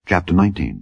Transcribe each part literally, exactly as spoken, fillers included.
Chapter nineteen.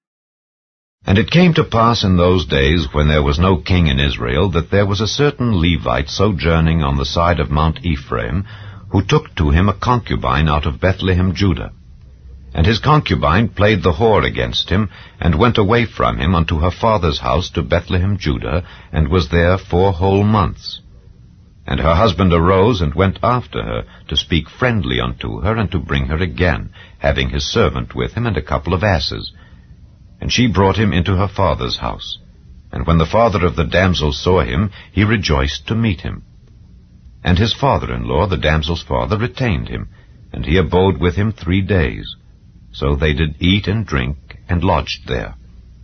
And it came to pass in those days, when there was no king in Israel, that there was a certain Levite sojourning on the side of Mount Ephraim, who took to him a concubine out of Bethlehem, Judah. And his concubine played the whore against him, and went away from him unto her father's house to Bethlehem, Judah, and was there four whole months. And her husband arose and went after her, to speak friendly unto her, and to bring her again, having his servant with him, and a couple of asses. And she brought him into her father's house. And when the father of the damsel saw him, he rejoiced to meet him. And his father-in-law, the damsel's father, retained him, and he abode with him three days. So they did eat and drink, and lodged there.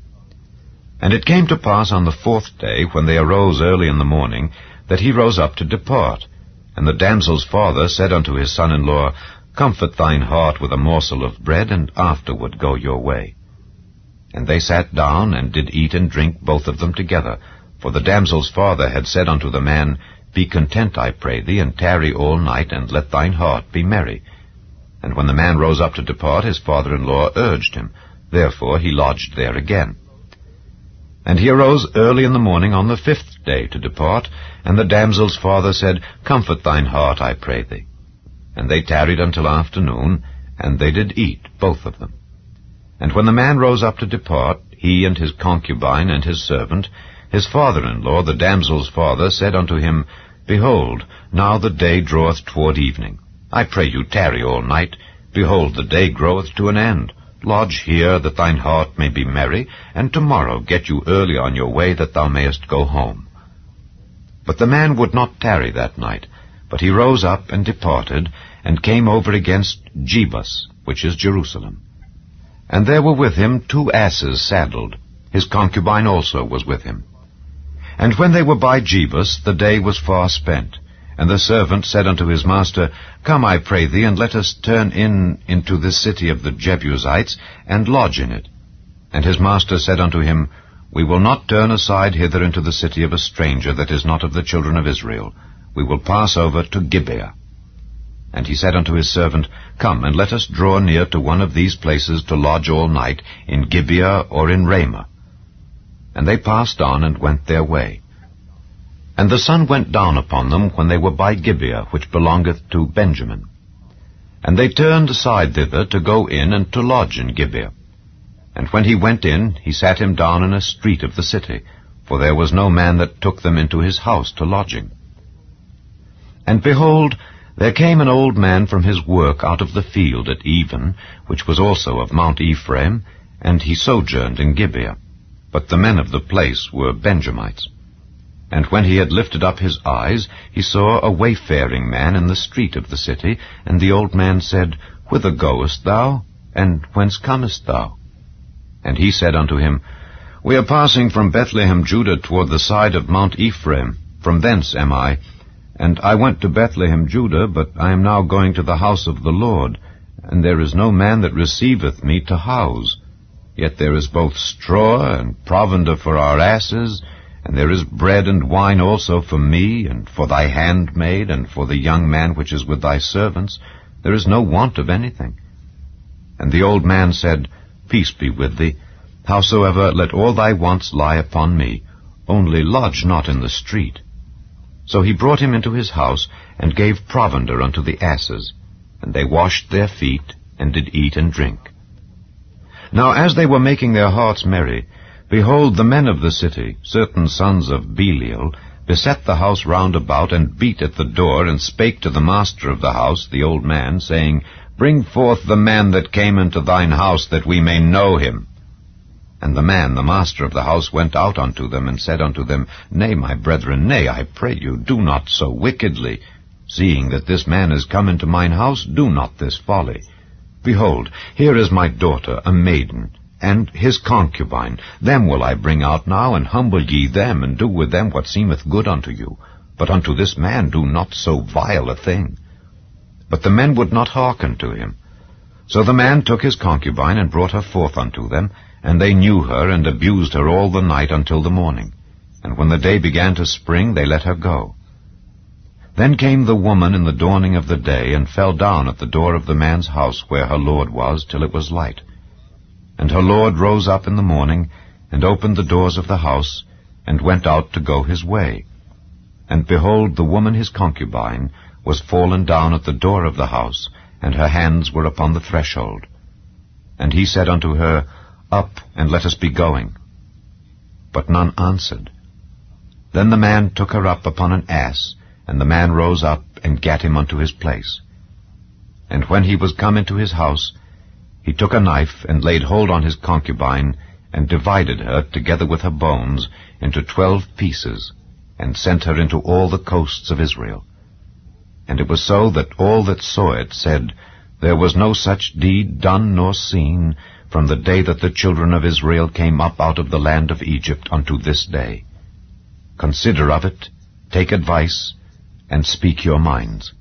And it came to pass on the fourth day, when they arose early in the morning, that he rose up to depart. And the damsel's father said unto his son-in-law, Comfort thine heart with a morsel of bread, and afterward go your way. And they sat down, and did eat and drink both of them together. For the damsel's father had said unto the man, Be content, I pray thee, and tarry all night, and let thine heart be merry. And when the man rose up to depart, his father-in-law urged him. Therefore he lodged there again. And he arose early in the morning on the fifth day to depart, and the damsel's father said, Comfort thine heart, I pray thee. And they tarried until afternoon, and they did eat, both of them. And when the man rose up to depart, he and his concubine and his servant, his father-in-law, the damsel's father, said unto him, Behold, now the day draweth toward evening. I pray you tarry all night. Behold, the day groweth to an end. Lodge here, that thine heart may be merry, and tomorrow get you early on your way, that thou mayest go home. But the man would not tarry that night, but he rose up and departed, and came over against Jebus, which is Jerusalem. And there were with him two asses saddled. His concubine also was with him. And when they were by Jebus, the day was far spent. And the servant said unto his master, Come, I pray thee, and let us turn in into this city of the Jebusites, and lodge in it. And his master said unto him, We will not turn aside hither into the city of a stranger that is not of the children of Israel. We will pass over to Gibeah. And he said unto his servant, Come, and let us draw near to one of these places to lodge all night, in Gibeah or in Ramah. And they passed on, and went their way. And the sun went down upon them when they were by Gibeah, which belongeth to Benjamin. And they turned aside thither to go in and to lodge in Gibeah. And when he went in, he sat him down in a street of the city, for there was no man that took them into his house to lodging. And behold, there came an old man from his work out of the field at even, which was also of Mount Ephraim, and he sojourned in Gibeah. But the men of the place were Benjamites. And when he had lifted up his eyes, he saw a wayfaring man in the street of the city, and the old man said, Whither goest thou, and whence comest thou? And he said unto him, We are passing from Bethlehem, Judah, toward the side of Mount Ephraim. From thence am I. And I went to Bethlehem, Judah, but I am now going to the house of the Lord, and there is no man that receiveth me to house. Yet there is both straw and provender for our asses, and there is bread and wine also for me, and for thy handmaid, and for the young man which is with thy servants. There is no want of anything. And the old man said, Peace be with thee. Howsoever, let all thy wants lie upon me. Only lodge not in the street. So he brought him into his house, and gave provender unto the asses. And they washed their feet, and did eat and drink. Now as they were making their hearts merry, behold, the men of the city, certain sons of Belial, beset the house round about, and beat at the door, and spake to the master of the house, the old man, saying, Bring forth the man that came into thine house, that we may know him. And the man, the master of the house, went out unto them, and said unto them, Nay, my brethren, nay, I pray you, do not so wickedly. Seeing that this man is come into mine house, do not this folly. Behold, here is my daughter, a maiden, and his concubine. Them will I bring out now, and humble ye them, and do with them what seemeth good unto you. But unto this man do not so vile a thing. But the men would not hearken to him. So the man took his concubine, and brought her forth unto them, and they knew her, and abused her all the night until the morning. And when the day began to spring, they let her go. Then came the woman in the dawning of the day, and fell down at the door of the man's house where her lord was, till it was light. And her lord rose up in the morning, and opened the doors of the house, and went out to go his way. And behold, the woman his concubine was fallen down at the door of the house, and her hands were upon the threshold. And he said unto her, Up, and let us be going. But none answered. Then the man took her up upon an ass, and the man rose up, and gat him unto his place. And when he was come into his house, he took a knife, and laid hold on his concubine, and divided her, together with her bones, into twelve pieces, and sent her into all the coasts of Israel. And it was so that all that saw it said, There was no such deed done nor seen, from the day that the children of Israel came up out of the land of Egypt unto this day. Consider of it, take advice, and speak your minds.